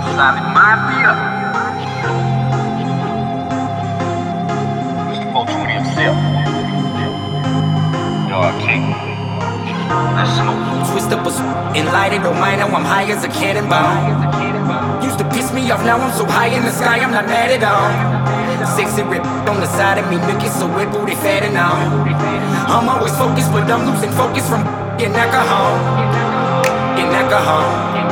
Solid Mafia. Mr. 420 himself. Dog King. Let's smoke. Twist up a enlightened, don't mind, now I'm high as a cannonball. Used to piss me off, now I'm so high in the sky, I'm not mad at all. Sexy rip on the side of me, niggas so wet, booty fat and all. I'm always focused, but I'm losing focus from in alcohol. In alcohol.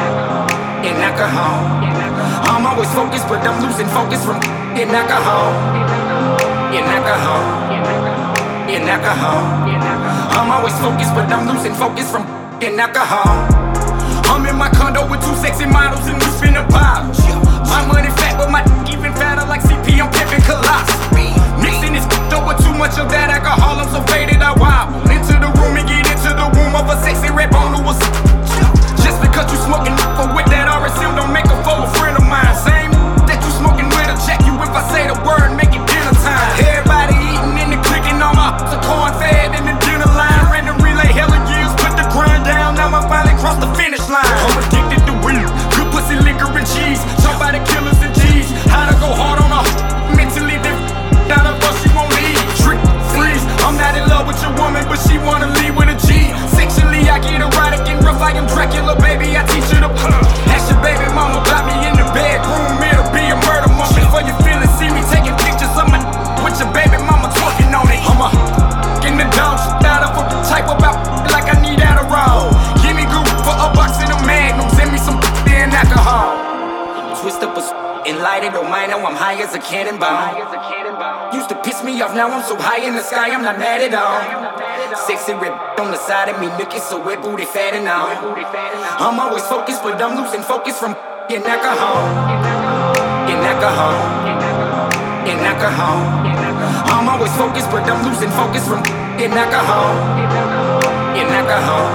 In alcohol. I'm always focused, but I'm losing focus from in alcohol. In alcohol. In alcohol. I'm always focused, but I'm losing focus from in alcohol. I'm in my condo with 2 sexy models and we spin a bottle. My money fat, but my even fatter like CP, I'm pimping Colossus. Mixing this dope with too much of that alcohol, I'm so faded I wobble into the room and get into the womb of a sexy rap on who was. Just because you smoking for with that RSM don't make a foe a friend of mine. Same that you smoking with, I'll check you if I say the word, make it dinner time. Everybody eating and the clicking on my corn fed in the dinner line. Random relay, hella years, put the grind down, now I finally crossed the finish line. I'm addicted to weed, good pussy, liquor and cheese. Somebody killers and G's, how to go hard on her mentally, then down her bus she won't leave. Trick, freeze, I'm not in love with your woman, but she wanna leave with a G. Sexually I get erotic and rough like I'm Dracula, baby, I teach you to ask your baby mama about me in the bedroom, it'll be a murder moment. For your feelings, see me taking pictures of my with your baby mama twerking on it. I'm in the dog shit out of a type about like I need Adderall. Give me good for a box in a magnum, send me some and alcohol. Twist up a enlightened, don't mind, now I'm high as a cannonball. Used to piss me off, now I'm so high in the sky, I'm not mad at all. Sexy rip on the side of me, niggas so wet, booty fat and all. I'm always focused, but I'm losing focus from in alcohol. In alcohol. In alcohol. I'm always focused, but I'm losing focus from in alcohol. In alcohol.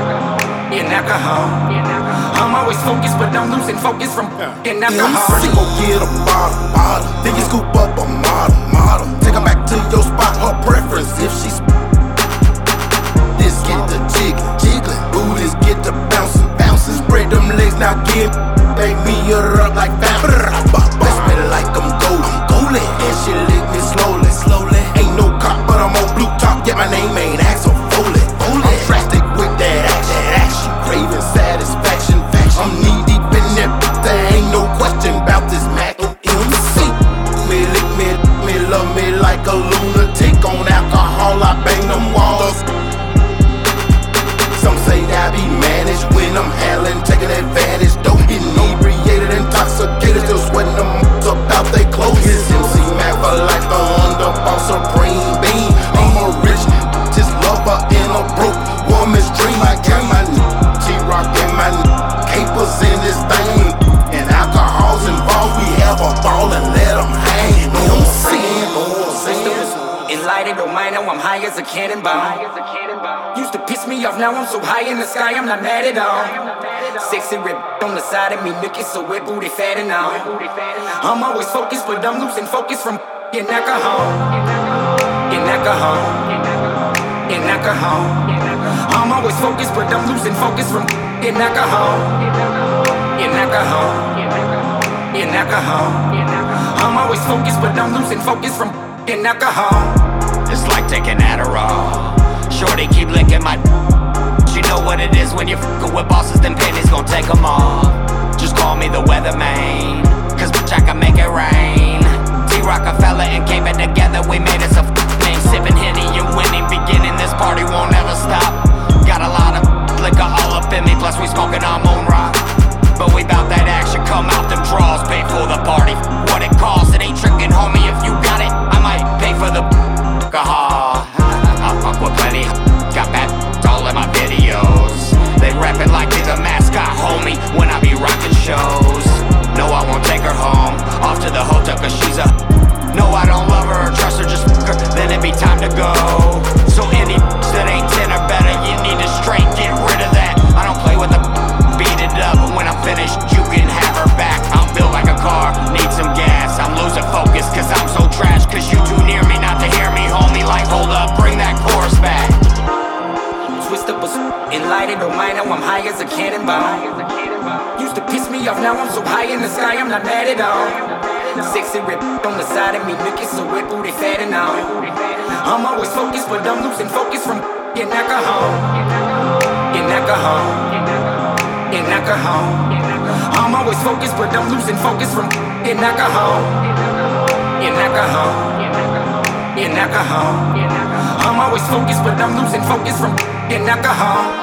In alcohol. I'm always focused, but I'm losing focus from in alcohol. She gon' get a bottle. Then you scoop up a model. Take her back to your spot, her preference if she's. This get the jiggling. Booties get the bouncing. Spread them legs, now give me her up like vampire. Best me like I'm golden. And she lick me slowly. Ain't no cop, but I'm on blue top. Yeah, my name ain't Axel Foley. I'm drastic with that action. Craving satisfaction. I'm knee deep in that. There ain't no question about this Mac MC. Lick me, love me like a lunatic. On alcohol, I bang them walls. Some say that I be managed when I'm handling, taking advantage. Don't get inebriated, intoxicated, still sweating them about they clothes. His MC Mac for life, the underboss supreme being. I'm a rich, just lover in a broke woman's dream. I got my T-Rock and my capers in this thing. And alcohol's involved, we have a ball and let them hang. I'm saying. Enlightened, don't mind, now I'm high as a cannonball. Used to piss me off, now I'm so high in the sky, I'm not mad at all. Sexy rip on the side of me, niggas so wet, booty fat and all. I'm always focused, but I'm losing focus from in alcohol. In alcohol. In alcohol. I'm always focused, but I'm losing focus from in alcohol. In alcohol. In alcohol. I'm always focused, but I'm losing focus from in alcohol. It's like taking Adderall. Shorty keep licking my. You know what it is when you're fucking with bosses, then pennies gon' take them off. Just call me the weatherman, cause bitch I can make it rain. T-Rockefeller and came it together, we made us a name. Sipping Henny and winning, beginning this party won't ever stop. Got a lot of liquor all up in me, plus we smoking our moon rock. But we bout that action, come out them draws, pay for the party. What it costs, it ain't tricking, homie. If you got it, I might pay for the alcohol. I fuck with plenty, got bad all in my videos. They rapping like they the mascot, homie, when I be rocking shows. No, I won't take her home, off to the hotel cause she's a. No, I don't love her or trust her, just twist up a and light it on mine. Now I'm high as a cannonball. Used to piss me off, now I'm so high in the sky, I'm not mad at all. Sexy rip on the side of me, niggas so wet booty fat and all. I'm always focused, but I'm losing focus from in alcohol. In alcohol. In alcohol. I'm always focused, but I'm losing focus from in alcohol. In alcohol. In alcohol. I'm always focused, but I'm losing focus from in alcohol.